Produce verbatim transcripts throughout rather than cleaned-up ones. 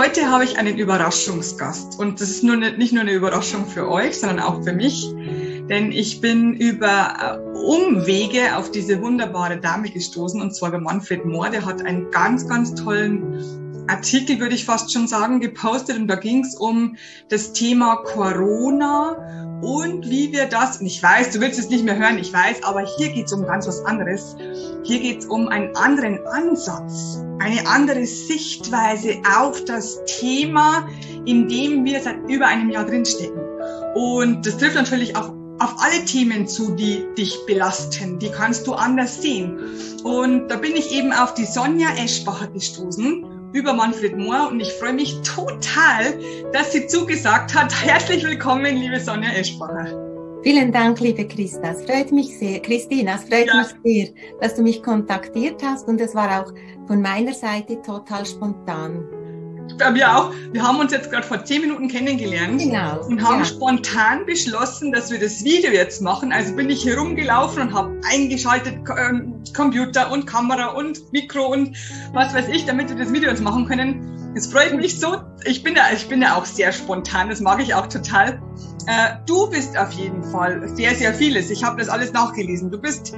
Heute habe ich einen Überraschungsgast und das ist nur eine, nicht nur eine Überraschung für euch, sondern auch für mich, denn ich bin über Umwege auf diese wunderbare Dame gestoßen und zwar der Manfred Mohr. Der hat einen ganz, ganz tollen Artikel, würde ich fast schon sagen, gepostet und da ging es um das Thema Corona und wie wir das, und ich weiß, du willst es nicht mehr hören, ich weiß, aber hier geht es um ganz was anderes. Hier geht es um einen anderen Ansatz, eine andere Sichtweise auf das Thema, in dem wir seit über einem Jahr drinstecken. Und das trifft natürlich auch auf alle Themen zu, die dich belasten. Die kannst du anders sehen. Und da bin ich eben auf die Sonja Eschbacher gestoßen, über Manfred Mohr. Und ich freue mich total, dass sie zugesagt hat. Herzlich willkommen, liebe Sonja Eschbacher. Vielen Dank, liebe Christa. Es freut mich sehr, Christina, es freut ja. mich sehr, dass du mich kontaktiert hast. Und es war auch von meiner Seite total spontan. Bei mir auch. Wir haben uns jetzt gerade vor zehn Minuten kennengelernt genau, und haben ja. spontan beschlossen, dass wir das Video jetzt machen. Also bin ich herumgelaufen und habe eingeschaltet ähm, Computer und Kamera und Mikro und was weiß ich, damit wir das Video jetzt machen können. Es freut mich so. Ich bin ja, ich bin ja auch sehr spontan. Das mag ich auch total. Äh, du bist auf jeden Fall sehr, sehr vieles. Ich habe das alles nachgelesen. Du bist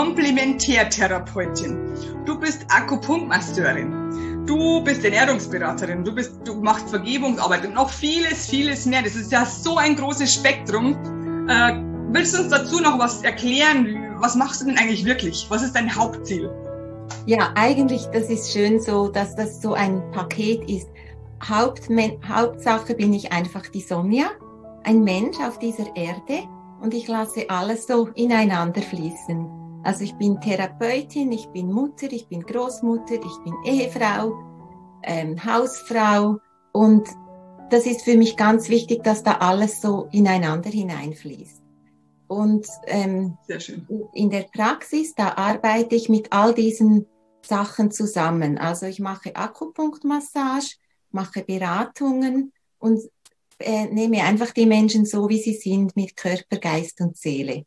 Komplementärtherapeutin. Du bist Akupunktmasseurin. Du bist Ernährungsberaterin. Du bist, du machst Vergebungsarbeit und noch vieles, vieles mehr. Das ist ja so ein großes Spektrum. Äh, willst du uns dazu noch was erklären? Was machst du denn eigentlich wirklich? Was ist dein Hauptziel? Ja, eigentlich, das ist schön so, dass das so ein Paket ist. Hauptmen- Hauptsache bin ich einfach die Sonja, ein Mensch auf dieser Erde und ich lasse alles so ineinander fließen. Also ich bin Therapeutin, ich bin Mutter, ich bin Großmutter, ich bin Ehefrau, ähm, Hausfrau und das ist für mich ganz wichtig, dass da alles so ineinander hineinfließt. Und ähm, Sehr schön. In der Praxis, da arbeite ich mit all diesen Sachen zusammen. Also ich mache Akupunktmassage, mache Beratungen und äh, nehme einfach die Menschen so, wie sie sind, mit Körper, Geist und Seele.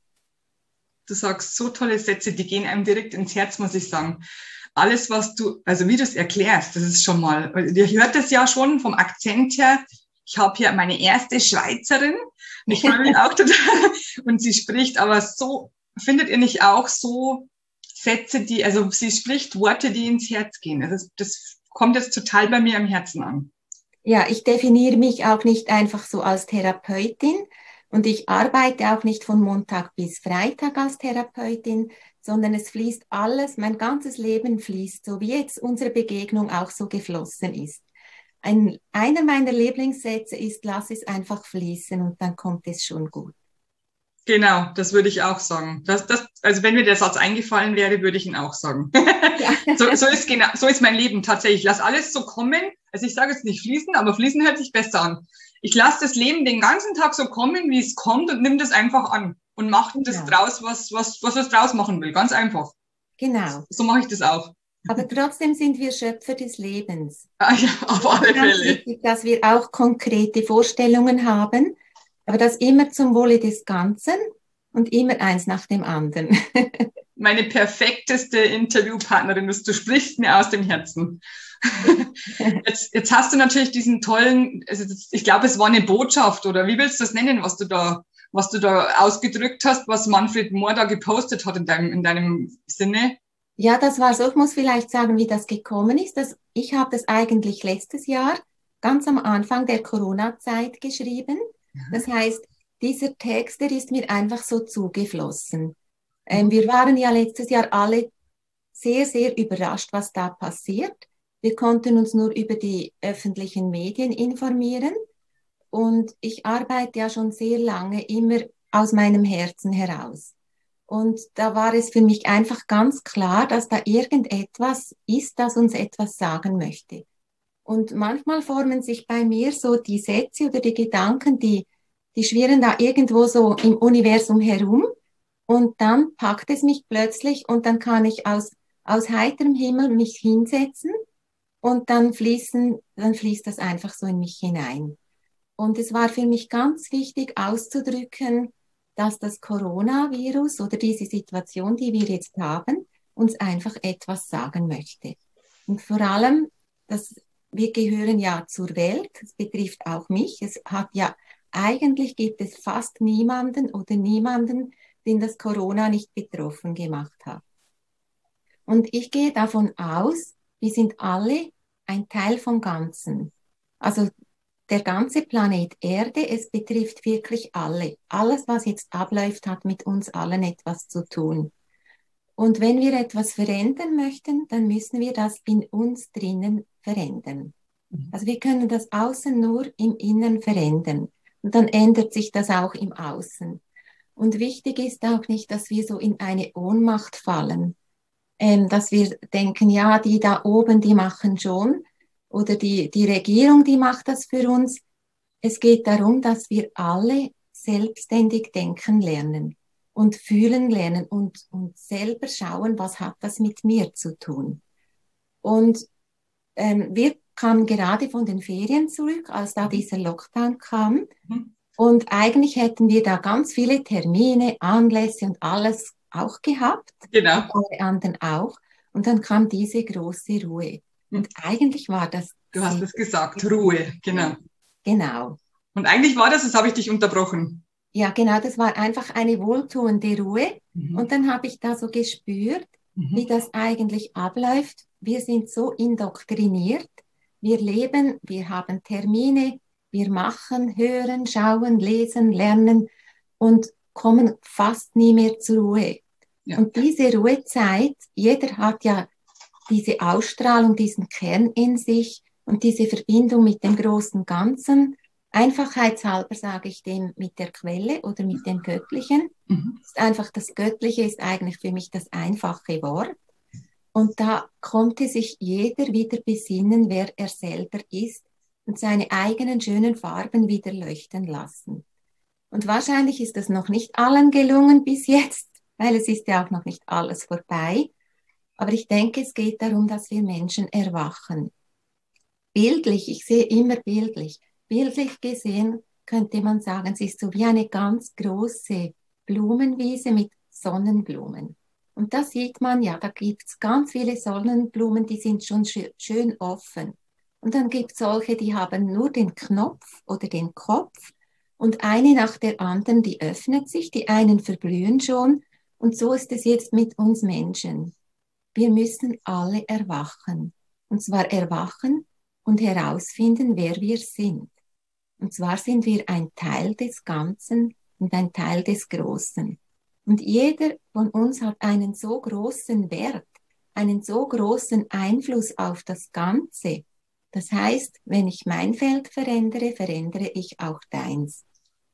Du sagst so tolle Sätze, die gehen einem direkt ins Herz, muss ich sagen. Alles, was du, also wie du es erklärst, das ist schon mal, ihr hört es ja schon vom Akzent her. Ich habe hier meine erste Schweizerin und ich freue mich auch total. Und sie spricht aber so, findet ihr nicht auch so Sätze, die, also sie spricht Worte, die ins Herz gehen. Also das kommt jetzt total bei mir am Herzen an. Ja, ich definiere mich auch nicht einfach so als Therapeutin und ich arbeite auch nicht von Montag bis Freitag als Therapeutin, sondern es fließt alles, mein ganzes Leben fließt, so wie jetzt unsere Begegnung auch so geflossen ist. Ein, einer meiner Lieblingssätze ist, lass es einfach fließen und dann kommt es schon gut. Genau, das würde ich auch sagen. Das, das, also wenn mir der Satz eingefallen wäre, würde ich ihn auch sagen. Ja. so, so, ist genau, so ist mein Leben tatsächlich. Ich lasse alles so kommen. Also ich sage jetzt nicht fließen, aber fließen hört sich besser an. Ich lasse das Leben den ganzen Tag so kommen, wie es kommt und nimm das einfach an und mache Genau. das draus, was, was, was es draus machen will. Ganz einfach. Genau. So mache ich das auch. Aber trotzdem sind wir Schöpfer des Lebens. Ah, ja, auf alle Ganz Fälle. wichtig, dass wir auch konkrete Vorstellungen haben, aber das immer zum Wohle des Ganzen und immer eins nach dem anderen. Meine perfekteste Interviewpartnerin, du, du sprichst mir aus dem Herzen. Jetzt, jetzt hast du natürlich diesen tollen, also das, ich glaube, es war eine Botschaft oder wie willst du das nennen, was du da, was du da ausgedrückt hast, was Manfred Mohr da gepostet hat in deinem, in deinem Sinne? Ja, das war so. Ich muss vielleicht sagen, wie das gekommen ist. Das, ich habe das eigentlich letztes Jahr, ganz am Anfang der Corona-Zeit geschrieben. Das heißt, dieser Text, der ist mir einfach so zugeflossen. Ähm, wir waren ja letztes Jahr alle sehr, sehr überrascht, was da passiert. Wir konnten uns nur über die öffentlichen Medien informieren. Und ich arbeite ja schon sehr lange immer aus meinem Herzen heraus. Und da war es für mich einfach ganz klar, dass da irgendetwas ist, das uns etwas sagen möchte. Und manchmal formen sich bei mir so die Sätze oder die Gedanken, die, die schwirren da irgendwo so im Universum herum. Und dann packt es mich plötzlich und dann kann ich aus, aus heiterem Himmel mich hinsetzen und dann fließen, dann fließt das einfach so in mich hinein. Und es war für mich ganz wichtig auszudrücken, dass das Coronavirus oder diese Situation, die wir jetzt haben, uns einfach etwas sagen möchte. Und vor allem, das wir gehören ja zur Welt, das betrifft auch mich. Es hat ja, eigentlich gibt es fast niemanden oder niemanden, den das Corona nicht betroffen gemacht hat. Und ich gehe davon aus, wir sind alle ein Teil vom Ganzen. Also der ganze Planet Erde, es betrifft wirklich alle. Alles, was jetzt abläuft, hat mit uns allen etwas zu tun. Und wenn wir etwas verändern möchten, dann müssen wir das in uns drinnen verändern. Also wir können das Außen nur im Inneren verändern. Und dann ändert sich das auch im Außen. Und wichtig ist auch nicht, dass wir so in eine Ohnmacht fallen, ähm, dass wir denken, ja, die da oben, die machen schon, oder die, die Regierung, die macht das für uns. Es geht darum, dass wir alle selbstständig denken lernen und fühlen lernen und, und selber schauen, was hat das mit mir zu tun. Und ähm, wir kamen gerade von den Ferien zurück, als da dieser Lockdown kam. Mhm. Und eigentlich hätten wir da ganz viele Termine, Anlässe und alles auch gehabt. Genau. Und alle anderen auch. Und dann kam diese große Ruhe. Und eigentlich war das... Du hast es gesagt, Ruhe, genau. Genau. Und eigentlich war das, das habe ich dich unterbrochen. Ja, genau, das war einfach eine wohltuende Ruhe. Mhm. Und dann habe ich da so gespürt, mhm. wie das eigentlich abläuft. Wir sind so indoktriniert. Wir leben, wir haben Termine, wir machen, hören, schauen, lesen, lernen und kommen fast nie mehr zur Ruhe. Ja. Und diese Ruhezeit, jeder hat ja diese Ausstrahlung, diesen Kern in sich und diese Verbindung mit dem großen Ganzen. Einfachheitshalber sage ich dem mit der Quelle oder mit dem Göttlichen. Mhm. Ist einfach das Göttliche ist eigentlich für mich das einfache Wort. Und da konnte sich jeder wieder besinnen, wer er selber ist und seine eigenen schönen Farben wieder leuchten lassen. Und wahrscheinlich ist das noch nicht allen gelungen bis jetzt, weil es ist ja auch noch nicht alles vorbei. Aber ich denke, es geht darum, dass wir Menschen erwachen. Bildlich, ich sehe immer bildlich. Bildlich gesehen könnte man sagen, es ist so wie eine ganz große Blumenwiese mit Sonnenblumen. Und da sieht man, ja, da gibt es ganz viele Sonnenblumen, die sind schon schön, schön offen. Und dann gibt es solche, die haben nur den Knopf oder den Kopf und eine nach der anderen, die öffnet sich, die einen verblühen schon. Und so ist es jetzt mit uns Menschen. Wir müssen alle erwachen. Und zwar erwachen und herausfinden, wer wir sind. Und zwar sind wir ein Teil des Ganzen und ein Teil des Großen. Und jeder von uns hat einen so großen Wert, einen so großen Einfluss auf das Ganze. Das heißt, wenn ich mein Feld verändere, verändere ich auch deins.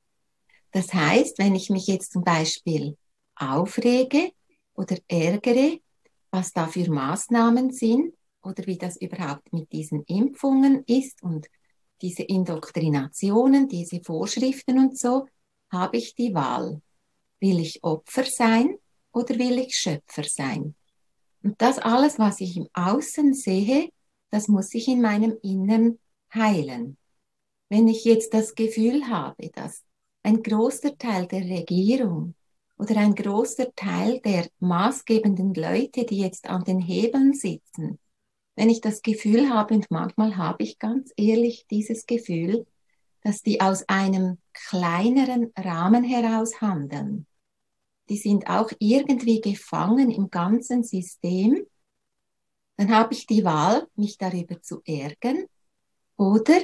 Das heißt, wenn ich mich jetzt zum Beispiel aufrege oder ärgere, was da für Maßnahmen sind oder wie das überhaupt mit diesen Impfungen ist und diese Indoktrinationen, diese Vorschriften und so, habe ich die Wahl. Will ich Opfer sein oder will ich Schöpfer sein? Und das alles, was ich im Außen sehe, das muss ich in meinem Innern heilen. Wenn ich jetzt das Gefühl habe, dass ein großer Teil der Regierung oder ein großer Teil der maßgebenden Leute, die jetzt an den Hebeln sitzen, wenn ich das Gefühl habe, und manchmal habe ich ganz ehrlich dieses Gefühl, dass die aus einem kleineren Rahmen heraus handeln. Die sind auch irgendwie gefangen im ganzen System. Dann habe ich die Wahl, mich darüber zu ärgern. Oder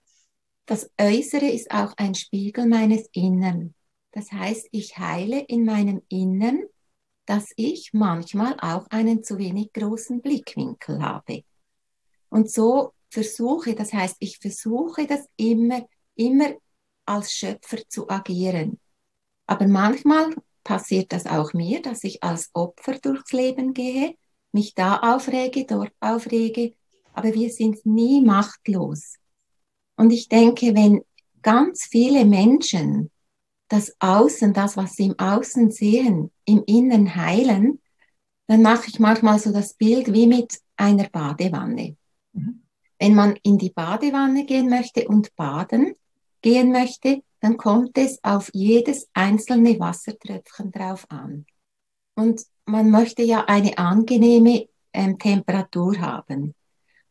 das Äußere ist auch ein Spiegel meines Innern. Das heißt, ich heile in meinem Innern, dass ich manchmal auch einen zu wenig großen Blickwinkel habe. Und so versuche, das heißt, ich versuche das immer, immer als Schöpfer zu agieren. Aber manchmal passiert das auch mir, dass ich als Opfer durchs Leben gehe, mich da aufrege, dort aufrege, aber wir sind nie machtlos. Und ich denke, wenn ganz viele Menschen das Außen, das, was sie im Außen sehen, im Inneren heilen, dann mache ich manchmal so das Bild wie mit einer Badewanne. Mhm. Wenn man in die Badewanne gehen möchte und baden gehen möchte, dann kommt es auf jedes einzelne Wassertröpfchen drauf an. Und man möchte ja eine angenehme ähm, Temperatur haben. Und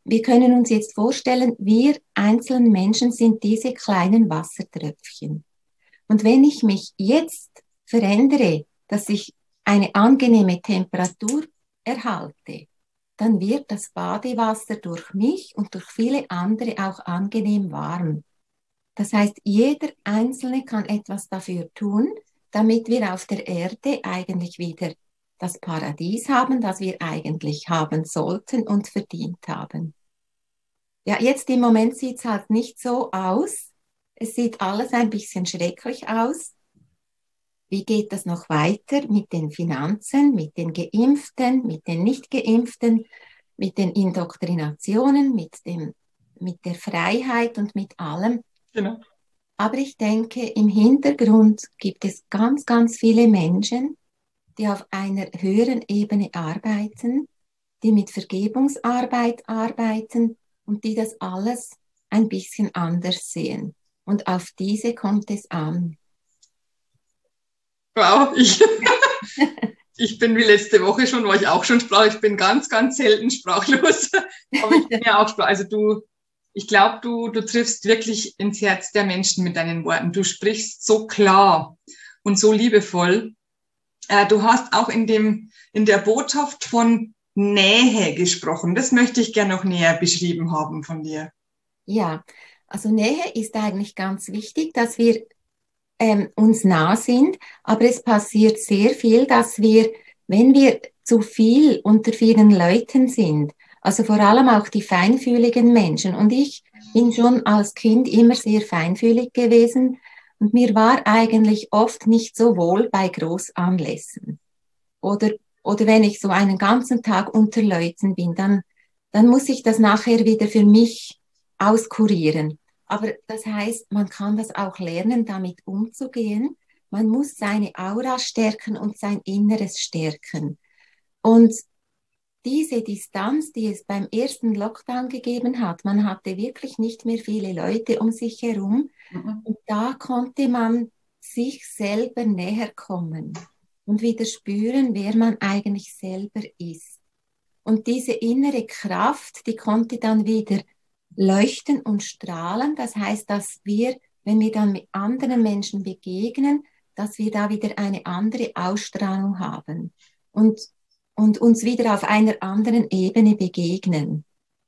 wir können uns jetzt vorstellen, wir einzelnen Menschen sind diese kleinen Wassertröpfchen. Und wenn ich mich jetzt verändere, dass ich eine angenehme Temperatur erhalte, dann wird das Badewasser durch mich und durch viele andere auch angenehm warm. Das heißt, jeder Einzelne kann etwas dafür tun, damit wir auf der Erde eigentlich wieder das Paradies haben, das wir eigentlich haben sollten und verdient haben. Ja, jetzt im Moment sieht es halt nicht so aus. Es sieht alles ein bisschen schrecklich aus. Wie geht das noch weiter mit den Finanzen, mit den Geimpften, mit den Nicht-Geimpften, mit den Indoktrinationen, mit dem, mit der Freiheit und mit allem? Genau. Aber ich denke, im Hintergrund gibt es ganz, ganz viele Menschen, die auf einer höheren Ebene arbeiten, die mit Vergebungsarbeit arbeiten und die das alles ein bisschen anders sehen. Und auf diese kommt es an. Wow, ich, ich bin wie letzte Woche schon, war ich auch schon sprachlos. Ich bin ganz, ganz selten sprachlos. Aber ich bin ja auch sprachlos. Also du, ich glaube, du, du triffst wirklich ins Herz der Menschen mit deinen Worten. Du sprichst so klar und so liebevoll. Äh, du hast auch in dem, in der Botschaft von Nähe gesprochen. Das möchte ich gerne noch näher beschrieben haben von dir. Ja, also Nähe ist eigentlich ganz wichtig, dass wir ähm, uns nah sind, aber es passiert sehr viel, dass wir, wenn wir zu viel unter vielen Leuten sind, also vor allem auch die feinfühligen Menschen, und ich bin schon als Kind immer sehr feinfühlig gewesen und mir war eigentlich oft nicht so wohl bei Großanlässen. Oder, oder wenn ich so einen ganzen Tag unter Leuten bin, dann, dann muss ich das nachher wieder für mich auskurieren. Aber das heißt, man kann das auch lernen, damit umzugehen. Man muss seine Aura stärken und sein Inneres stärken. Und diese Distanz, die es beim ersten Lockdown gegeben hat, man hatte wirklich nicht mehr viele Leute um sich herum. Mhm. Und da konnte man sich selber näher kommen und wieder spüren, wer man eigentlich selber ist. Und diese innere Kraft, die konnte dann wieder leuchten und strahlen. Das heißt, dass wir, wenn wir dann mit anderen Menschen begegnen, dass wir da wieder eine andere Ausstrahlung haben und, und uns wieder auf einer anderen Ebene begegnen.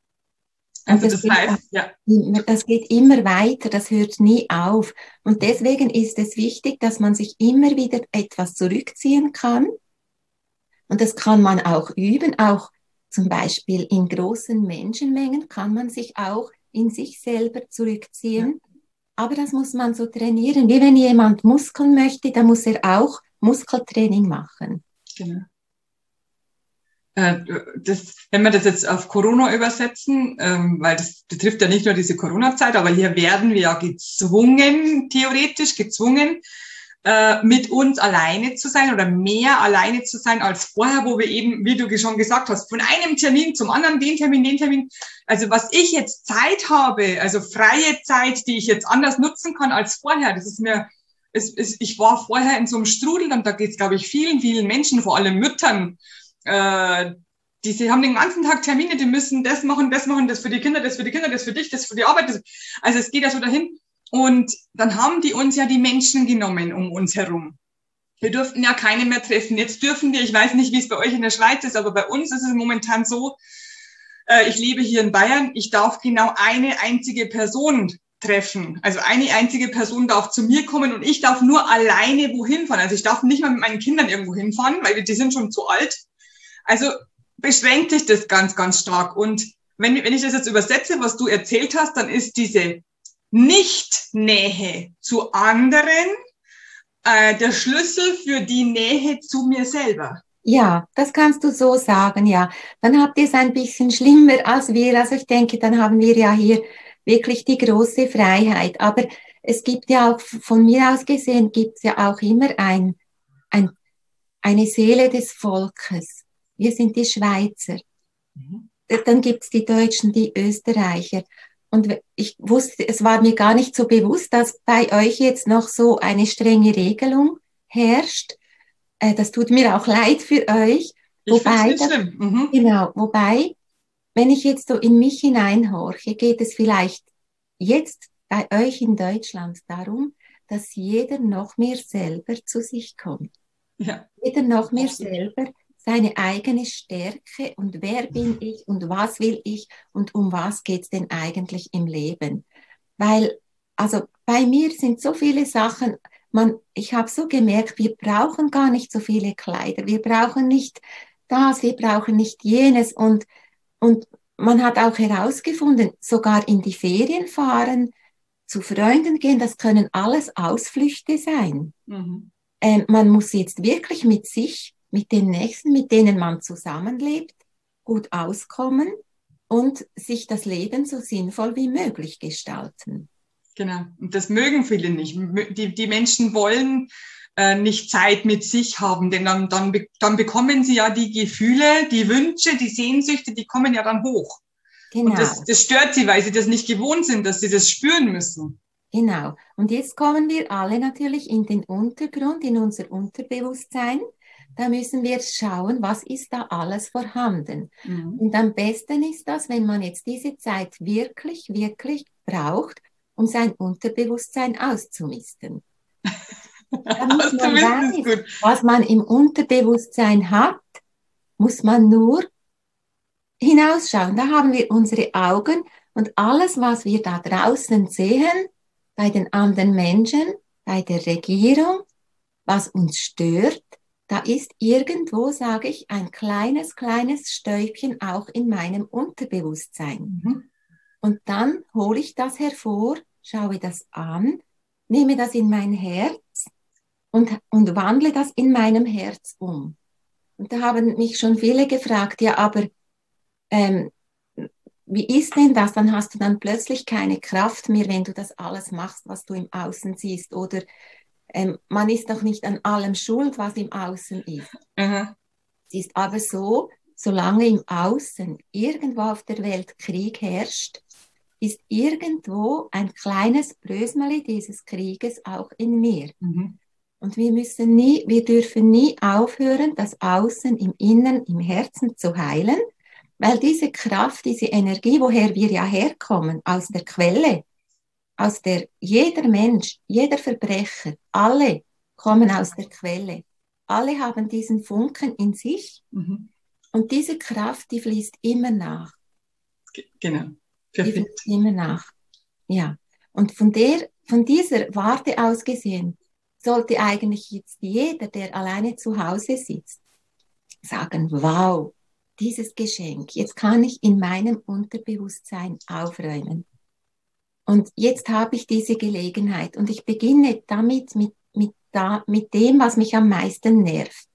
Also das, das heißt, ja. Das geht immer weiter, das hört nie auf. Und deswegen ist es wichtig, dass man sich immer wieder etwas zurückziehen kann. Und das kann man auch üben, auch zum Beispiel in großen Menschenmengen kann man sich auch in sich selber zurückziehen. Ja. Aber das muss man so trainieren. Wie wenn jemand Muskeln möchte, dann muss er auch Muskeltraining machen. Genau. Das, wenn wir das jetzt auf Corona übersetzen, ähm, weil das betrifft ja nicht nur diese Corona-Zeit, aber hier werden wir ja gezwungen, theoretisch gezwungen, äh, mit uns alleine zu sein oder mehr alleine zu sein als vorher, wo wir eben, wie du schon gesagt hast, von einem Termin zum anderen, den Termin, den Termin. Also was ich jetzt Zeit habe, also freie Zeit, die ich jetzt anders nutzen kann als vorher, das ist mir, es, es, ich war vorher in so einem Strudel und da geht es, glaube ich, vielen, vielen Menschen, vor allem Müttern, Äh, die sie haben den ganzen Tag Termine, die müssen das machen, das machen, das für die Kinder, das für die Kinder, das für dich, das für die Arbeit. Das, also es geht ja so dahin. Und dann haben die uns ja die Menschen genommen um uns herum. Wir durften ja keine mehr treffen. Jetzt dürfen wir, ich weiß nicht, wie es bei euch in der Schweiz ist, aber bei uns ist es momentan so, äh, ich lebe hier in Bayern, ich darf genau eine einzige Person treffen. Also eine einzige Person darf zu mir kommen und ich darf nur alleine wohin fahren. Also ich darf nicht mal mit meinen Kindern irgendwo hinfahren, weil die sind schon zu alt. Also beschränkt sich das ganz, ganz stark. Und wenn, wenn ich das jetzt übersetze, was du erzählt hast, dann ist diese Nicht-Nähe zu anderen äh, der Schlüssel für die Nähe zu mir selber. Ja, das kannst du so sagen, ja. Dann habt ihr es ein bisschen schlimmer als wir. Also ich denke, dann haben wir ja hier wirklich die große Freiheit. Aber es gibt ja auch, von mir aus gesehen, gibt es ja auch immer ein, ein, eine Seele des Volkes. Wir sind die Schweizer. Mhm. Dann gibt's die Deutschen, die Österreicher. Und ich wusste, es war mir gar nicht so bewusst, dass bei euch jetzt noch so eine strenge Regelung herrscht. Das tut mir auch leid für euch. Ich wobei, das, schlimm. Mhm. Genau, wobei wenn ich jetzt so in mich hineinhorche, geht es vielleicht jetzt bei euch in Deutschland darum, dass jeder noch mehr selber zu sich kommt. Ja. Jeder noch mehr Absolut. selber seine eigene Stärke und wer bin ich und was will ich und um was geht es denn eigentlich im Leben. Weil, also bei mir sind so viele Sachen, man, ich habe so gemerkt, wir brauchen gar nicht so viele Kleider, wir brauchen nicht das, wir brauchen nicht jenes und, und man hat auch herausgefunden, sogar in die Ferien fahren, zu Freunden gehen, das können alles Ausflüchte sein. Mhm. Ähm, man muss jetzt wirklich mit sich, mit den Nächsten, mit denen man zusammenlebt, gut auskommen und sich das Leben so sinnvoll wie möglich gestalten. Genau. Und das mögen viele nicht. Die, die Menschen wollen äh, nicht Zeit mit sich haben, denn dann, dann, dann bekommen sie ja die Gefühle, die Wünsche, die Sehnsüchte, die kommen ja dann hoch. Genau. Und das, das stört sie, weil sie das nicht gewohnt sind, dass sie das spüren müssen. Genau. Und jetzt kommen wir alle natürlich in den Untergrund, in unser Unterbewusstsein. Da müssen wir schauen, was ist da alles vorhanden. Mhm. Und am besten ist das, wenn man jetzt diese Zeit wirklich, wirklich braucht, um sein Unterbewusstsein auszumisten. Damit man Auszumisten ist weiß, gut. was man im Unterbewusstsein hat, muss man nur hinausschauen. Da haben wir unsere Augen und alles, was wir da draußen sehen, bei den anderen Menschen, bei der Regierung, was uns stört, da ist irgendwo, sage ich, ein kleines, kleines Stäubchen auch in meinem Unterbewusstsein. Mhm. Und dann hole ich das hervor, schaue das an, nehme das in mein Herz und, und wandle das in meinem Herz um. Und da haben mich schon viele gefragt, ja, aber ähm, wie ist denn das? Dann hast du dann plötzlich keine Kraft mehr, wenn du das alles machst, was du im Außen siehst. Oder ähm, man ist doch nicht an allem schuld, was im Außen ist. Mhm. Es ist aber so, solange im Außen irgendwo auf der Welt Krieg herrscht, ist irgendwo ein kleines Brösmeli dieses Krieges auch in mir. Mhm. Und wir müssen nie, wir dürfen nie aufhören, das Außen im Innern, im Herzen zu heilen, weil diese Kraft, diese Energie, woher wir ja herkommen, aus der Quelle, aus der jeder Mensch, jeder Verbrecher, alle kommen aus der Quelle. Alle haben diesen Funken in sich Mhm. und diese Kraft, die fließt immer nach. Genau. Die Perfekt. fließt immer nach. Ja. Und von der, von dieser Warte aus gesehen, sollte eigentlich jetzt jeder, der alleine zu Hause sitzt, sagen, wow, dieses Geschenk, jetzt kann ich in meinem Unterbewusstsein aufräumen. Und jetzt habe ich diese Gelegenheit und ich beginne damit mit, mit, da, mit dem, was mich am meisten nervt.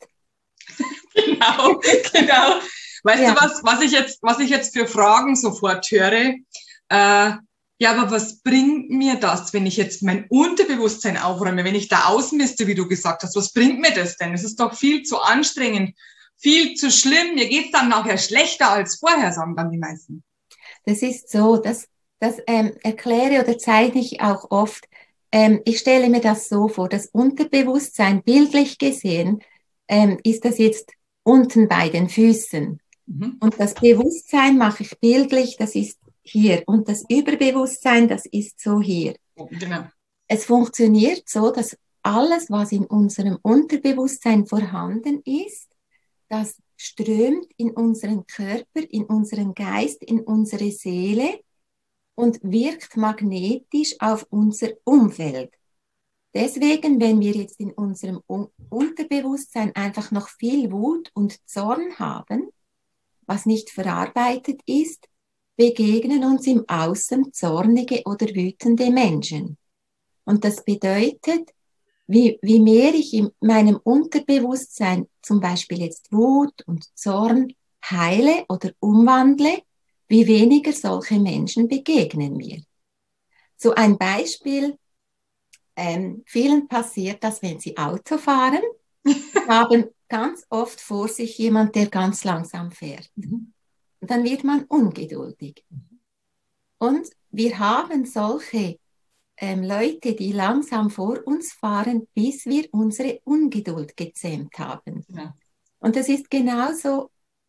Genau, genau. Weißt Ja. du was, was ich jetzt, was ich jetzt für Fragen sofort höre? Äh, ja, aber was bringt mir das, wenn ich jetzt mein Unterbewusstsein aufräume, wenn ich da ausmiste, wie du gesagt hast? Was bringt mir das denn? Es ist doch viel zu anstrengend, viel zu schlimm. Mir geht's dann nachher schlechter als vorher, sagen dann die meisten. Das ist so, das, das ähm, erkläre oder zeichne ich auch oft. Ähm, ich stelle mir das so vor, das Unterbewusstsein, bildlich gesehen, ähm, ist das jetzt unten bei den Füßen. Mhm. Und das Bewusstsein mache ich bildlich, das ist hier. Und das Überbewusstsein, das ist so hier. Genau. Es funktioniert so, dass alles, was in unserem Unterbewusstsein vorhanden ist, das strömt in unseren Körper, in unseren Geist, in unsere Seele und wirkt magnetisch auf unser Umfeld. Deswegen, wenn wir jetzt in unserem Unterbewusstsein einfach noch viel Wut und Zorn haben, was nicht verarbeitet ist, begegnen uns im Außen zornige oder wütende Menschen. Und das bedeutet, wie, wie mehr ich in meinem Unterbewusstsein zum Beispiel jetzt Wut und Zorn heile oder umwandle, wie weniger solche Menschen begegnen mir. So ein Beispiel, ähm, vielen passiert das, wenn sie Auto fahren, haben ganz oft vor sich jemand, der ganz langsam fährt. Mhm. Und dann wird man ungeduldig. Und wir haben solche ähm, Leute, die langsam vor uns fahren, bis wir unsere Ungeduld gezähmt haben. Ja. Und das ist genauso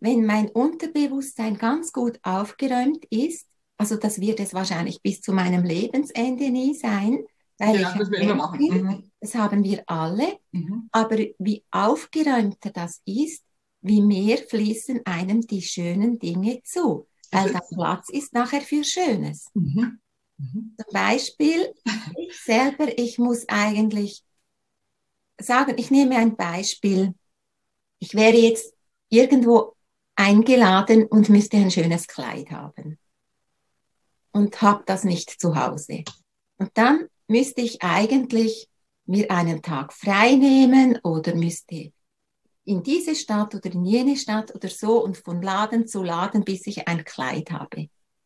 wenn mein Unterbewusstsein ganz gut aufgeräumt ist, also das wird es wahrscheinlich bis zu meinem Lebensende nie sein, weil Ja, ich das wir ein immer Mensch machen. bin, Mhm. das haben wir alle, Mhm. aber wie aufgeräumter das ist, wie mehr fließen einem die schönen Dinge zu, Das weil da ist so. Platz ist nachher für Schönes. Mhm. Mhm. Zum Beispiel, ich selber, ich muss eigentlich sagen, ich nehme ein Beispiel. Ich wäre jetzt irgendwo eingeladen und müsste ein schönes Kleid haben und habe das nicht zu Hause. Und dann müsste ich eigentlich mir einen Tag frei nehmen oder müsste in diese Stadt oder in jene Stadt oder so und von Laden zu Laden, bis ich ein Kleid habe.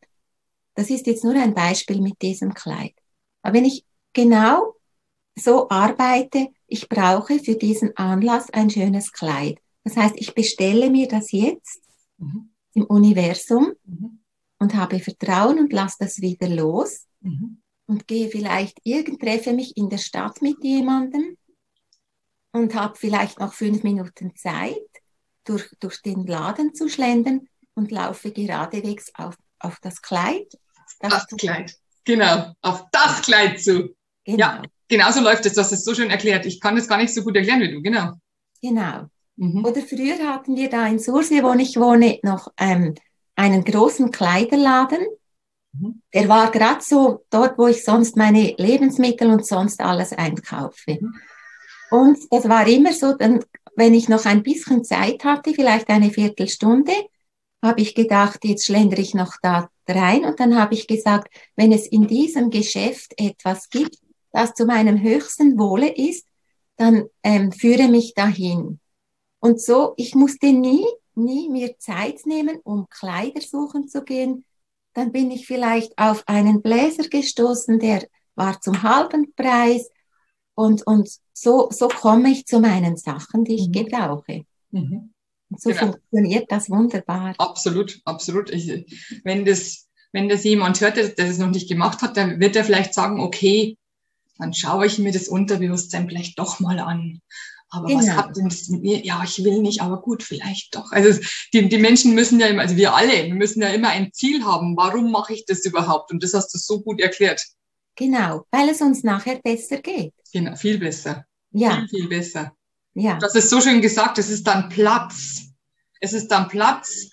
Das ist jetzt nur ein Beispiel mit diesem Kleid. Aber wenn ich genau so arbeite, ich brauche für diesen Anlass ein schönes Kleid. Das heißt, ich bestelle mir das jetzt Mhm. im Universum Mhm. und habe Vertrauen und lasse das wieder los Mhm. und gehe vielleicht irgend, treffe mich in der Stadt mit jemandem und habe vielleicht noch fünf Minuten Zeit, durch, durch den Laden zu schlendern und laufe geradewegs auf, auf das Kleid. Das Das Kleid. Genau, auf das Kleid zu. Ja, Genau, genau so läuft es. Du hast es so schön erklärt. Ich kann das gar nicht so gut erklären wie du. Genau. genau. Mhm. Oder früher hatten wir da in Sursee, wo ich wohne, noch ähm, einen großen Kleiderladen. Mhm. Der war gerade so dort, wo ich sonst meine Lebensmittel und sonst alles einkaufe. Mhm. Und das war immer so, dann, wenn ich noch ein bisschen Zeit hatte, vielleicht eine Viertelstunde, habe ich gedacht, jetzt schlendere ich noch da rein. Und dann habe ich gesagt, wenn es in diesem Geschäft etwas gibt, das zu meinem höchsten Wohle ist, dann ähm, führe mich dahin. Und so, ich musste nie, nie mir Zeit nehmen, um Kleider suchen zu gehen. Dann bin ich vielleicht auf einen Bläser gestoßen, der war zum halben Preis. Und, und so, so komme ich zu meinen Sachen, die ich Mhm. gebrauche. Mhm. Und so Genau. funktioniert das wunderbar. Absolut, absolut. Ich, wenn das, wenn das jemand hört, der, der das noch nicht gemacht hat, dann wird er vielleicht sagen, okay, dann schaue ich mir das Unterbewusstsein vielleicht doch mal an. Aber was Genau, hat denn das mit mir? Ja, ich will nicht, aber gut, vielleicht doch. Also die, die Menschen müssen ja immer, also wir alle, wir müssen ja immer ein Ziel haben. Warum mache ich das überhaupt? Und das hast du so gut erklärt. genau, weil es uns nachher besser geht. Genau, viel besser. Ja, Viel, viel besser. Du ja, hast es so schön gesagt, es ist dann Platz. Es ist dann Platz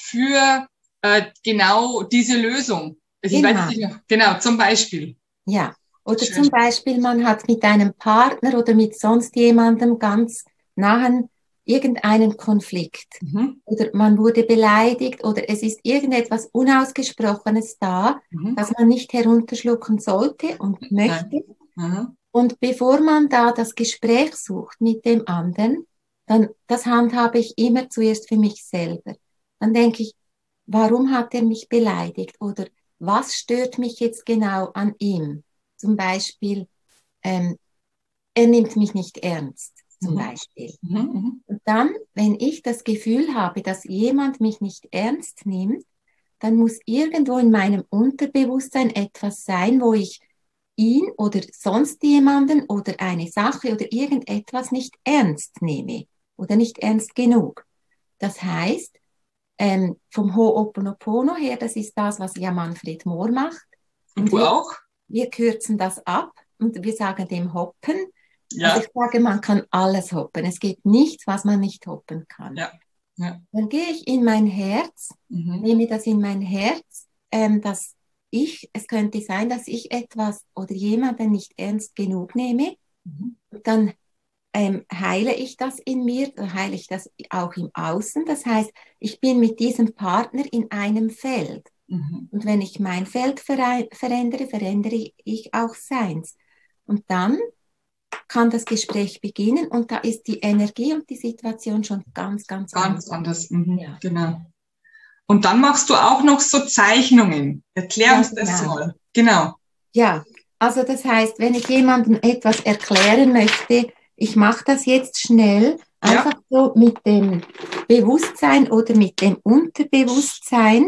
für äh, genau diese Lösung. Also ich weiß jetzt genau, nicht noch, genau, zum Beispiel. ja. Oder zum Schön. Beispiel, man hat mit einem Partner oder mit sonst jemandem ganz nahen irgendeinen Konflikt. Mhm. Oder man wurde beleidigt oder es ist irgendetwas Unausgesprochenes da, Mhm. das man nicht herunterschlucken sollte und Ja. möchte. Mhm. Und bevor man da das Gespräch sucht mit dem anderen, dann das handhabe ich immer zuerst für mich selber. Dann denke ich, warum hat er mich beleidigt oder was stört mich jetzt genau an ihm? Zum Beispiel, ähm, er nimmt mich nicht ernst, zum Mhm. Beispiel. Mhm. Mhm. Und dann, wenn ich das Gefühl habe, dass jemand mich nicht ernst nimmt, dann muss irgendwo in meinem Unterbewusstsein etwas sein, wo ich ihn oder sonst jemanden oder eine Sache oder irgendetwas nicht ernst nehme oder nicht ernst genug. Das heißt, ähm, vom Ho'oponopono her, das ist das, was ja Manfred Mohr macht. Und Und du wir, auch? wir kürzen das ab und wir sagen dem Hoppen. Also Ja. ich sage, man kann alles hoppen. Es gibt nichts, was man nicht hoppen kann. Ja. Ja. Dann gehe ich in mein Herz, Mhm. nehme das in mein Herz, ähm, dass ich, es könnte sein, dass ich etwas oder jemanden nicht ernst genug nehme. Mhm. Dann ähm, heile ich das in mir, dann heile ich das auch im Außen. Das heißt, ich bin mit diesem Partner in einem Feld. Mhm. Und wenn ich mein Feld verändere, verändere ich auch seins. Und dann kann das Gespräch beginnen und da ist die Energie und die Situation schon ganz, ganz Ganz anders. anders. Mhm. Ja, Genau. Und dann machst du auch noch so Zeichnungen. Erklär ja, uns das genau. mal. Genau. Ja, also das heißt, wenn ich jemandem etwas erklären möchte, ich mache das jetzt schnell, Ja. einfach so mit dem Bewusstsein oder mit dem Unterbewusstsein,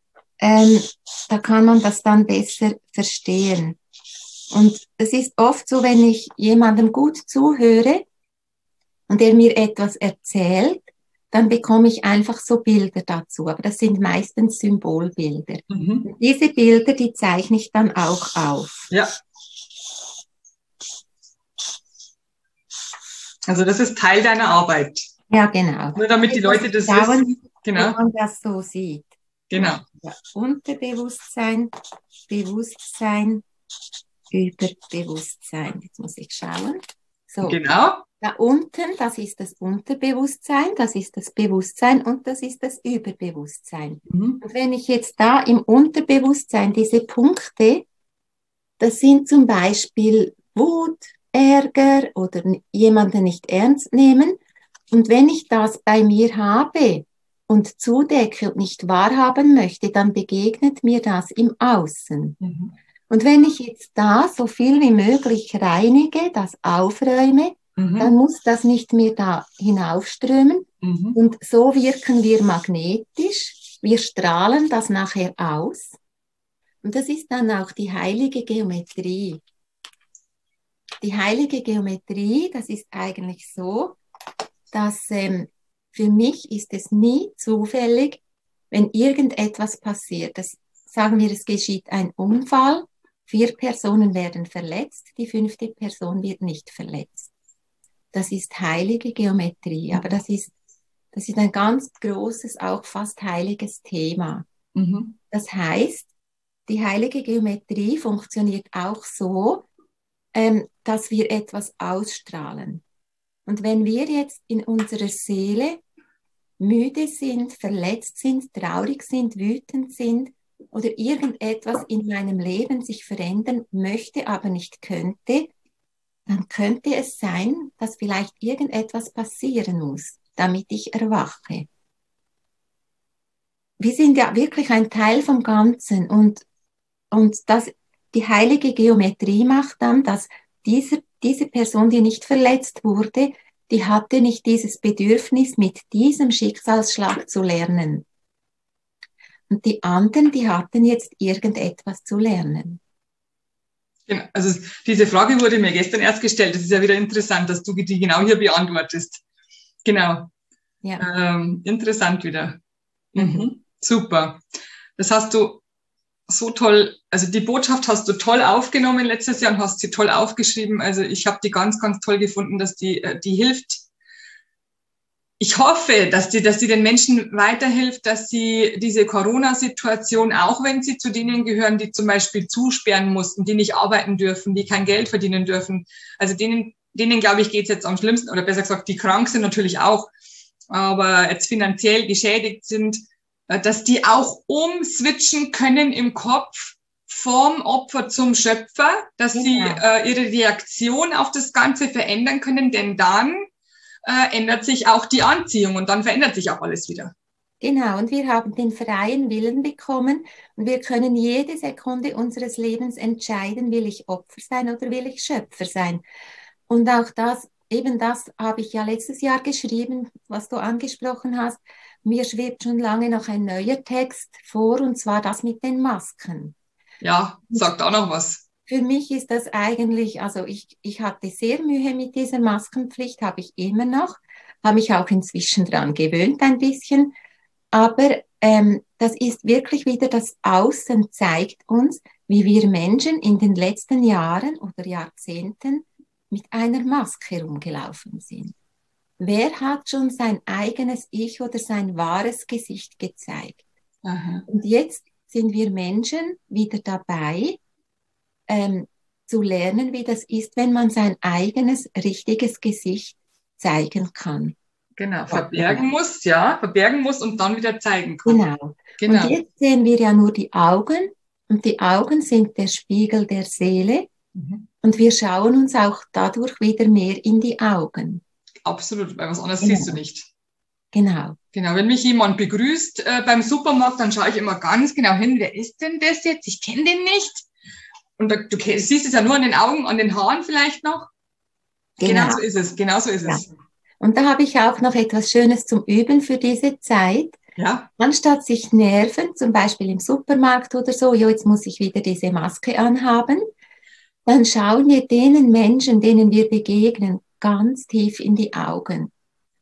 ähm, da kann man das dann besser verstehen. Und es ist oft so, wenn ich jemandem gut zuhöre und er mir etwas erzählt, dann bekomme ich einfach so Bilder dazu. Aber das sind meistens Symbolbilder. Mhm. Diese Bilder, die zeichne ich dann auch auf. Ja. Also das ist Teil deiner Arbeit. Ja, genau. Nur damit die Leute das schauen, wissen. Genau. ob man das so sieht. Genau. Ja, Unterbewusstsein, Bewusstsein, Überbewusstsein. Jetzt muss ich schauen. So. Genau. Da unten, das ist das Unterbewusstsein, das ist das Bewusstsein und das ist das Überbewusstsein. Mhm. Und wenn ich jetzt da im Unterbewusstsein diese Punkte, das sind zum Beispiel Wut, Ärger oder jemanden nicht ernst nehmen. Und wenn ich das bei mir habe und zudecke und nicht wahrhaben möchte, dann begegnet mir das im Außen. Mhm. Und wenn ich jetzt da so viel wie möglich reinige, das aufräume, Mhm. dann muss das nicht mehr da hinaufströmen. Mhm. Und so wirken wir magnetisch. Wir strahlen das nachher aus. Und das ist dann auch die heilige Geometrie. Die heilige Geometrie, das ist eigentlich so, dass ähm, für mich ist es nie zufällig, wenn irgendetwas passiert. Das, sagen wir, es geschieht ein Unfall, vier Personen werden verletzt, die fünfte Person wird nicht verletzt. Das ist heilige Geometrie, aber das ist, das ist ein ganz großes, auch fast heiliges Thema. Mhm. Das heißt, die heilige Geometrie funktioniert auch so, ähm, dass wir etwas ausstrahlen. Und wenn wir jetzt in unserer Seele müde sind, verletzt sind, traurig sind, wütend sind oder irgendetwas in meinem Leben sich verändern möchte, aber nicht könnte, dann könnte es sein, dass vielleicht irgendetwas passieren muss, damit ich erwache. Wir sind ja wirklich ein Teil vom Ganzen und, und das, die heilige Geometrie macht dann, dass dieser, diese Person, die nicht verletzt wurde, die hatte nicht dieses Bedürfnis, mit diesem Schicksalsschlag zu lernen. Und die anderen, die hatten jetzt irgendetwas zu lernen. Genau. Also diese Frage wurde mir gestern erst gestellt. Das ist ja wieder interessant, dass du die genau hier beantwortest. Genau. Ja. Ähm, interessant wieder. Mhm. Mhm. Super. Das hast du so toll, also die Botschaft hast du toll aufgenommen letztes Jahr und hast sie toll aufgeschrieben. Also ich habe die ganz, ganz toll gefunden, dass die, die hilft. Ich hoffe, dass die, dass die den Menschen weiterhilft, dass sie diese Corona-Situation, auch wenn sie zu denen gehören, die zum Beispiel zusperren mussten, die nicht arbeiten dürfen, die kein Geld verdienen dürfen, also denen, denen glaube ich, geht es jetzt am schlimmsten, oder besser gesagt, die krank sind natürlich auch, aber jetzt finanziell geschädigt sind, dass die auch umswitchen können im Kopf vom Opfer zum Schöpfer, dass Genau. sie äh, ihre Reaktion auf das Ganze verändern können, denn dann äh, ändert sich auch die Anziehung und dann verändert sich auch alles wieder. Genau, und wir haben den freien Willen bekommen und wir können jede Sekunde unseres Lebens entscheiden, will ich Opfer sein oder will ich Schöpfer sein. Und auch das, eben das habe ich ja letztes Jahr geschrieben, was du angesprochen hast. Mir schwebt schon lange noch ein neuer Text vor, und zwar das mit den Masken. Ja, sagt auch noch was. Für mich ist das eigentlich, also ich, ich hatte sehr Mühe mit dieser Maskenpflicht, habe ich immer noch, habe mich auch inzwischen dran gewöhnt ein bisschen, aber ähm, das ist wirklich wieder, das Außen zeigt uns, wie wir Menschen in den letzten Jahren oder Jahrzehnten mit einer Maske rumgelaufen sind. Wer hat schon sein eigenes Ich oder sein wahres Gesicht gezeigt? Aha. Und jetzt sind wir Menschen wieder dabei, ähm, zu lernen, wie das ist, wenn man sein eigenes, richtiges Gesicht zeigen kann. Genau, verbergen ja. muss, ja, verbergen muss und dann wieder zeigen kann. Genau. Genau. Und jetzt sehen wir ja nur die Augen und die Augen sind der Spiegel der Seele mhm. und wir schauen uns auch dadurch wieder mehr in die Augen. Absolut, weil was anderes Genau. siehst du nicht. Genau. Genau, wenn mich jemand begrüßt äh, beim Supermarkt, dann schaue ich immer ganz genau hin, wer ist denn das jetzt? Ich kenne den nicht. Und da, du siehst es ja nur an den Augen, an den Haaren vielleicht noch. Genau, genau so ist es, genau so ist ja. es. Und da habe ich auch noch etwas Schönes zum Üben für diese Zeit. Ja. Anstatt sich nerven, zum Beispiel im Supermarkt oder so, jo, jetzt muss ich wieder diese Maske anhaben, dann schauen wir denen Menschen, denen wir begegnen, ganz tief in die Augen.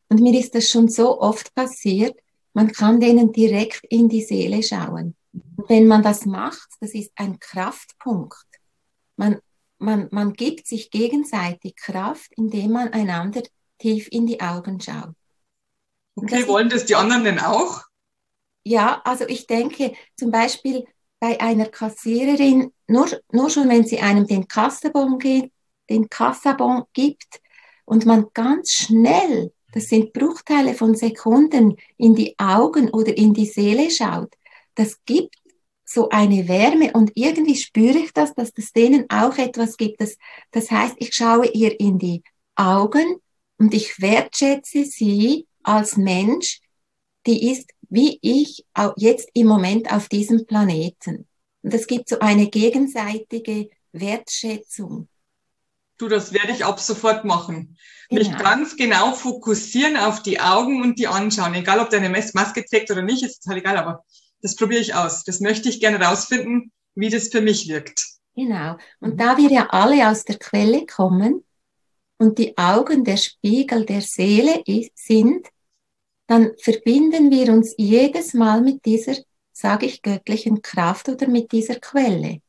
Und mir ist das schon so oft passiert, man kann denen direkt in die Seele schauen. Und wenn man das macht, das ist ein Kraftpunkt. Man, man, man gibt sich gegenseitig Kraft, indem man einander tief in die Augen schaut. Okay, das wollen das die anderen denn auch? Ja, also ich denke zum Beispiel bei einer Kassiererin, nur, nur schon wenn sie einem den Kassabon, geht, den Kassabon gibt und man ganz schnell, das sind Bruchteile von Sekunden, in die Augen oder in die Seele schaut, das gibt so eine Wärme und irgendwie spüre ich das, dass das denen auch etwas gibt. Das, das heißt, ich schaue ihr in die Augen und ich wertschätze sie als Mensch, die ist wie ich auch jetzt im Moment auf diesem Planeten. Und es gibt so eine gegenseitige Wertschätzung. Du, das werde ich ab sofort machen. Genau. Mich ganz genau fokussieren auf die Augen und die anschauen. Egal, ob deine Maske trägt oder nicht, ist total egal, aber das probiere ich aus. Das möchte ich gerne rausfinden, wie das für mich wirkt. Genau. Und mhm. da wir ja alle aus der Quelle kommen und die Augen der Spiegel der Seele ist, sind, dann verbinden wir uns jedes Mal mit dieser, sage ich, göttlichen Kraft oder mit dieser Quelle.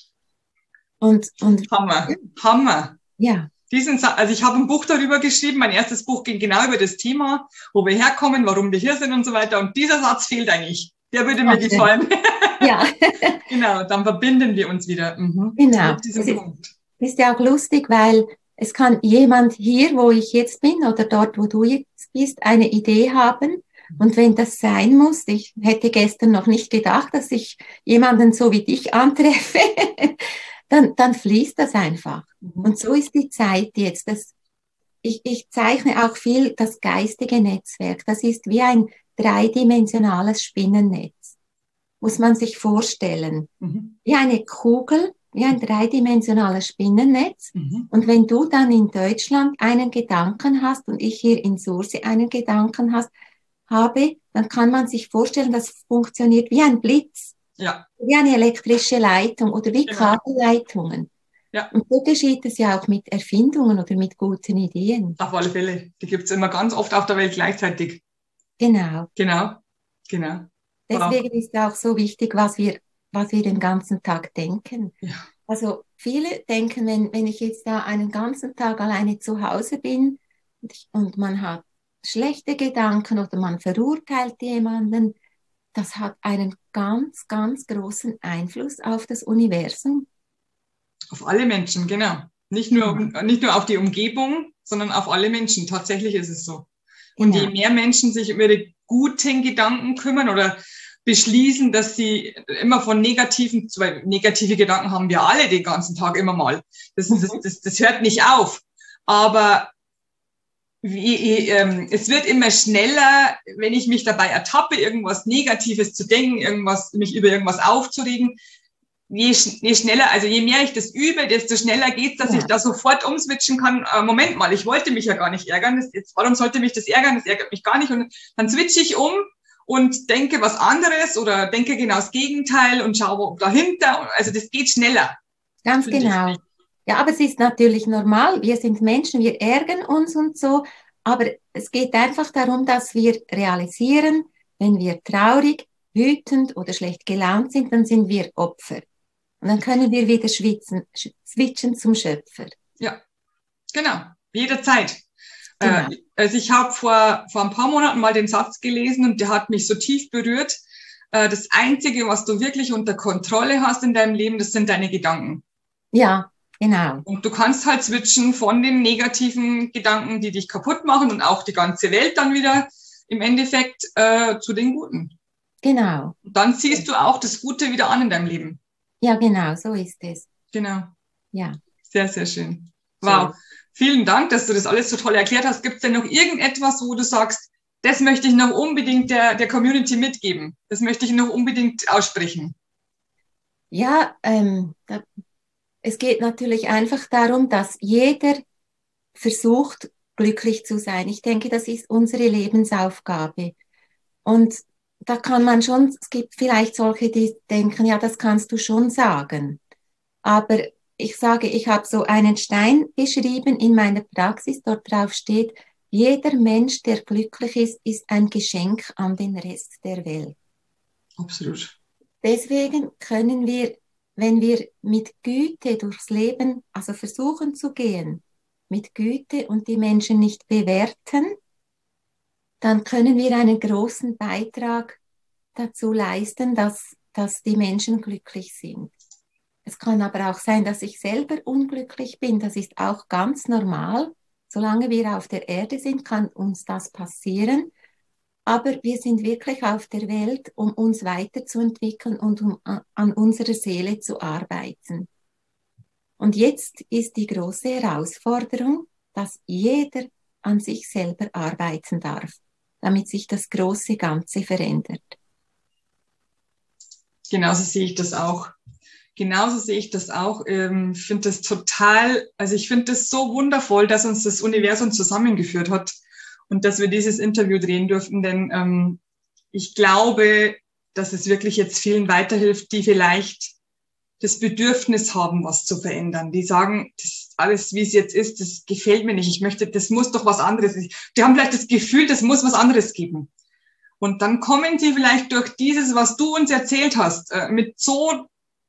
Und, und Hammer, Hammer. Ja. Diesen, also ich habe ein Buch darüber geschrieben, mein erstes Buch ging genau über das Thema, wo wir herkommen, warum wir hier sind und so weiter. Und dieser Satz fehlt eigentlich. Der würde mir okay. gefallen. Ja. Genau, dann verbinden wir uns wieder. Mhm. Genau. Mit diesem das Punkt. Ist, ist ja auch lustig, weil es kann jemand hier, wo ich jetzt bin oder dort, wo du jetzt bist, eine Idee haben. Und wenn das sein muss, ich hätte gestern noch nicht gedacht, dass ich jemanden so wie dich antreffe, dann, dann fließt das einfach. Mhm. Und so ist die Zeit jetzt. Das, ich, ich zeichne auch viel das geistige Netzwerk. Das ist wie ein dreidimensionales Spinnennetz. Muss man sich vorstellen. Mhm. Wie eine Kugel, wie ein dreidimensionales Spinnennetz. Mhm. Und wenn du dann in Deutschland einen Gedanken hast und ich hier in Sursee einen Gedanken hast, habe, dann kann man sich vorstellen, das funktioniert wie ein Blitz. Ja. Wie eine elektrische Leitung oder wie Genau. Kabelleitungen. Ja. Und so geschieht es ja auch mit Erfindungen oder mit guten Ideen. Auf alle Fälle. Die gibt es immer ganz oft auf der Welt gleichzeitig. Genau. Genau. Genau. Deswegen wow. ist auch so wichtig, was wir, was wir den ganzen Tag denken. Ja. Also viele denken, wenn, wenn ich jetzt da einen ganzen Tag alleine zu Hause bin und, ich, und man hat schlechte Gedanken oder man verurteilt jemanden, das hat einen ganz, ganz großen Einfluss auf das Universum. Auf alle Menschen, genau. Nicht nur, ja. nicht nur auf die Umgebung, sondern auf alle Menschen. Tatsächlich ist es so. Und genau. Je mehr Menschen sich um ihre guten Gedanken kümmern oder beschließen, dass sie immer von negativen, weil negative Gedanken haben wir alle den ganzen Tag immer mal. Das, mhm. das, das, das hört nicht auf. Aber wie, ähm, es wird immer schneller, wenn ich mich dabei ertappe, irgendwas Negatives zu denken, irgendwas, mich über irgendwas aufzuregen. Je, je schneller, also je mehr ich das übe, desto schneller geht's, dass ja. ich da sofort umswitchen kann. Äh, Moment mal, ich wollte mich ja gar nicht ärgern. Das, jetzt, warum sollte mich das ärgern? Das ärgert mich gar nicht. Und dann switche ich um und denke was anderes oder denke genau das Gegenteil und schaue dahinter. Also das geht schneller. Ganz genau. Ja, aber es ist natürlich normal. Wir sind Menschen, wir ärgern uns und so. Aber es geht einfach darum, dass wir realisieren, wenn wir traurig, wütend oder schlecht gelaunt sind, dann sind wir Opfer. Und dann können wir wieder schwitzen, switchen zum Schöpfer. Ja, genau. Jederzeit. Genau. Äh, also ich habe vor, vor ein paar Monaten mal den Satz gelesen und der hat mich so tief berührt. Äh, das Einzige, was du wirklich unter Kontrolle hast in deinem Leben, das sind deine Gedanken. Ja, genau. Und du kannst halt switchen von den negativen Gedanken, die dich kaputt machen und auch die ganze Welt dann wieder im Endeffekt äh, zu den guten. Genau. Und dann siehst du auch das Gute wieder an in deinem Leben. Ja, genau, so ist es. Genau. Ja. Sehr, sehr schön. Wow. So. Vielen Dank, dass du das alles so toll erklärt hast. Gibt es denn noch irgendetwas, wo du sagst, das möchte ich noch unbedingt der, der Community mitgeben? Das möchte ich noch unbedingt aussprechen. Ja, ähm, da, es geht natürlich einfach darum, dass jeder versucht, glücklich zu sein. Ich denke, das ist unsere Lebensaufgabe. Und da kann man schon, es gibt vielleicht solche, die denken, ja, das kannst du schon sagen. Aber ich sage, ich habe so einen Stein geschrieben in meiner Praxis, dort drauf steht, jeder Mensch, der glücklich ist, ist ein Geschenk an den Rest der Welt. Absolut. Deswegen können wir, wenn wir mit Güte durchs Leben, also versuchen zu gehen, mit Güte und die Menschen nicht bewerten, dann können wir einen großen Beitrag dazu leisten, dass, dass die Menschen glücklich sind. Es kann aber auch sein, dass ich selber unglücklich bin. Das ist auch ganz normal. Solange wir auf der Erde sind, kann uns das passieren. Aber wir sind wirklich auf der Welt, um uns weiterzuentwickeln und um an unserer Seele zu arbeiten. Und jetzt ist die große Herausforderung, dass jeder an sich selber arbeiten darf, damit sich das große Ganze verändert. Genauso sehe ich das auch. Genauso sehe ich das auch. Ich finde das total, also ich finde das so wundervoll, dass uns das Universum zusammengeführt hat und dass wir dieses Interview drehen durften, denn ähm, ich glaube, dass es wirklich jetzt vielen weiterhilft, die vielleicht das Bedürfnis haben, was zu verändern. Die sagen, das alles, wie es jetzt ist, das gefällt mir nicht. Ich möchte, das muss doch was anderes. Die haben vielleicht das Gefühl, das muss was anderes geben. Und dann kommen sie vielleicht durch dieses, was du uns erzählt hast, mit so,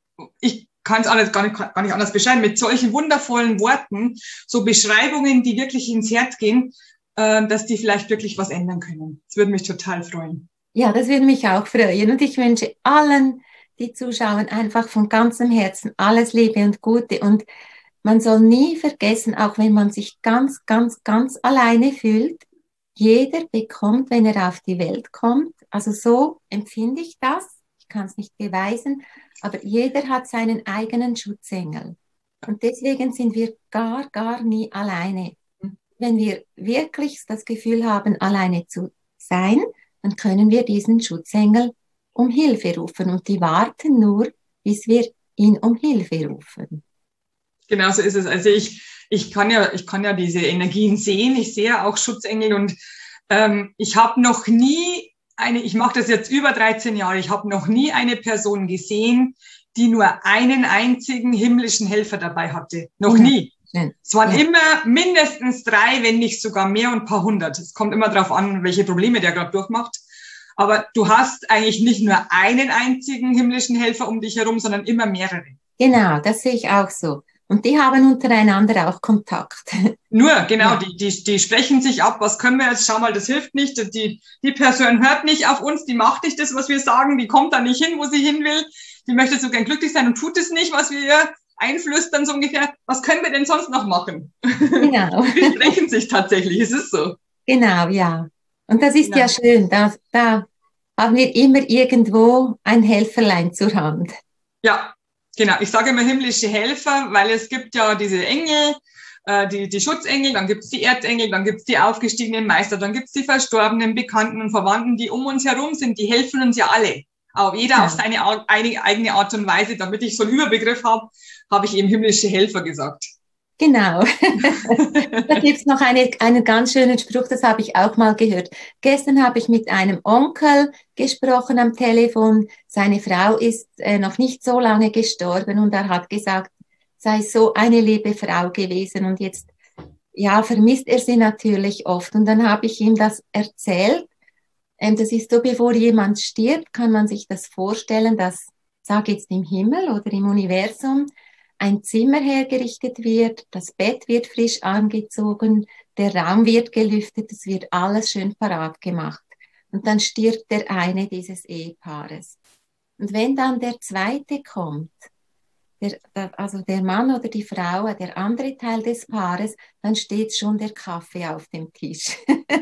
ich kann es alles gar nicht, gar nicht anders beschreiben, mit solchen wundervollen Worten, so Beschreibungen, die wirklich ins Herz gehen, dass die vielleicht wirklich was ändern können. Das würde mich total freuen. Ja, das würde mich auch freuen. Und ich wünsche allen, die zuschauen, einfach von ganzem Herzen alles Liebe und Gute. Und man soll nie vergessen, auch wenn man sich ganz, ganz, ganz alleine fühlt, jeder bekommt, wenn er auf die Welt kommt, also so empfinde ich das, ich kann es nicht beweisen, aber jeder hat seinen eigenen Schutzengel. Und deswegen sind wir gar, gar nie alleine. Wenn wir wirklich das Gefühl haben, alleine zu sein, dann können wir diesen Schutzengel um Hilfe rufen. Und die warten nur, bis wir ihn um Hilfe rufen. Genau so ist es. Also ich, ich kann ja, ich kann ja diese Energien sehen. Ich sehe auch Schutzengel und ähm, ich habe noch nie eine, ich mache das jetzt über dreizehn Jahre, ich habe noch nie eine Person gesehen, die nur einen einzigen himmlischen Helfer dabei hatte. Noch Ja. nie. Schön. Es waren Ja. immer mindestens drei, wenn nicht sogar mehr und ein paar hundert. Es kommt immer darauf an, welche Probleme der gerade durchmacht. Aber du hast eigentlich nicht nur einen einzigen himmlischen Helfer um dich herum, sondern immer mehrere. Genau, das sehe ich auch so. Und die haben untereinander auch Kontakt. Nur, genau, Ja. die, die, die sprechen sich ab, was können wir jetzt, schau mal, das hilft nicht, die, die Person hört nicht auf uns, die macht nicht das, was wir sagen, die kommt da nicht hin, wo sie hin will, die möchte so gern glücklich sein und tut es nicht, was wir ihr einflüstern, so ungefähr, was können wir denn sonst noch machen? Genau. Die sprechen sich tatsächlich, es ist so. Genau, ja. Und das ist Genau. ja schön, da, da haben wir immer irgendwo ein Helferlein zur Hand. Ja, genau, ich sage immer himmlische Helfer, weil es gibt ja diese Engel, äh, die, die Schutzengel, dann gibt es die Erzengel, dann gibt es die aufgestiegenen Meister, dann gibt es die verstorbenen Bekannten und Verwandten, die um uns herum sind, die helfen uns ja alle. Auch jeder Ja. auf seine eigene Art und Weise, damit ich so einen Überbegriff habe, habe ich eben himmlische Helfer gesagt. Genau. Da gibt's noch eine, einen ganz schönen Spruch, das habe ich auch mal gehört. Gestern habe ich mit einem Onkel gesprochen am Telefon. Seine Frau ist äh, noch nicht so lange gestorben und er hat gesagt, sei so eine liebe Frau gewesen und jetzt, ja, vermisst er sie natürlich oft. Und dann habe ich ihm das erzählt. Ähm, das ist so, bevor jemand stirbt, kann man sich das vorstellen, dass, sag jetzt im Himmel oder im Universum, ein Zimmer hergerichtet wird, das Bett wird frisch angezogen, der Raum wird gelüftet, es wird alles schön parat gemacht. Und dann stirbt der eine dieses Ehepaares. Und wenn dann der zweite kommt, der, also der Mann oder die Frau, der andere Teil des Paares, dann steht schon der Kaffee auf dem Tisch.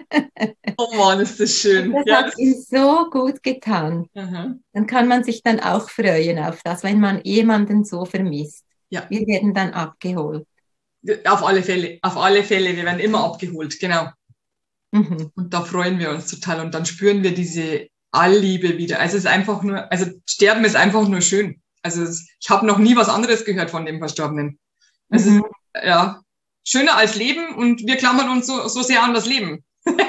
Oh Mann, ist das schön. Das Ja, hat das ihm so gut getan. Aha. Dann kann man sich dann auch freuen auf das, wenn man jemanden so vermisst. Ja, Wir werden dann abgeholt. auf alle Fälle, auf alle Fälle, wir werden immer abgeholt, genau. Mhm. Und da freuen wir uns total und dann spüren wir diese Allliebe wieder. Also es ist einfach nur, also Sterben ist einfach nur schön. Also es, ich habe noch nie was anderes gehört von dem Verstorbenen. Es Mhm. ist ja schöner als Leben und wir klammern uns so, so sehr an das Leben.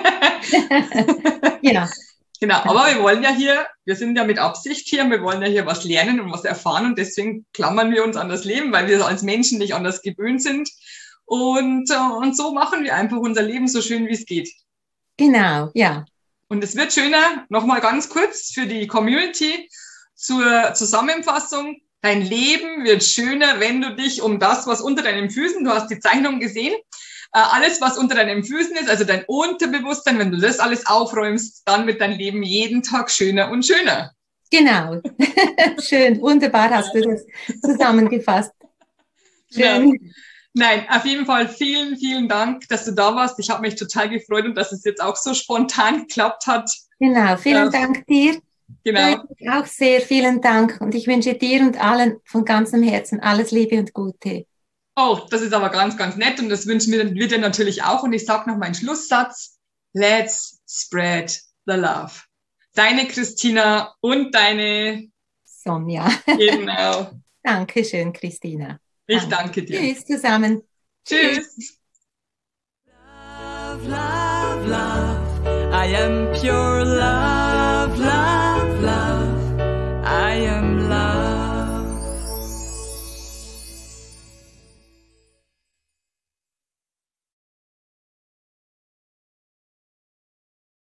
Ja, Genau, aber wir wollen ja hier, wir sind ja mit Absicht hier, wir wollen ja hier was lernen und was erfahren und deswegen klammern wir uns an das Leben, weil wir als Menschen nicht anders gewöhnt sind Und, äh, und so machen wir einfach unser Leben so schön, wie es geht. Genau, ja. Und es wird schöner, nochmal ganz kurz für die Community zur Zusammenfassung. Dein Leben wird schöner, wenn du dich um das, was unter deinen Füßen, du hast die Zeichnung gesehen, äh, alles, was unter deinen Füßen ist, also dein Unterbewusstsein, wenn du das alles aufräumst, dann wird dein Leben jeden Tag schöner und schöner. Genau. Schön, wunderbar hast du das zusammengefasst. Schön. Ja. Nein, auf jeden Fall vielen, vielen Dank, dass du da warst. Ich habe mich total gefreut und dass es jetzt auch so spontan geklappt hat. Genau, vielen äh, Dank dir. Genau. Auch sehr vielen Dank und ich wünsche dir und allen von ganzem Herzen alles Liebe und Gute. Oh, das ist aber ganz, ganz nett und das wünschen wir, wir dir natürlich auch. Und ich sage noch meinen Schlusssatz. Let's spread the love. Deine Christina und deine Sonja. Genau. Dankeschön, Christina. Ich danke dir. Tschüss zusammen. Tschüss. Love, love, love. I am pure love.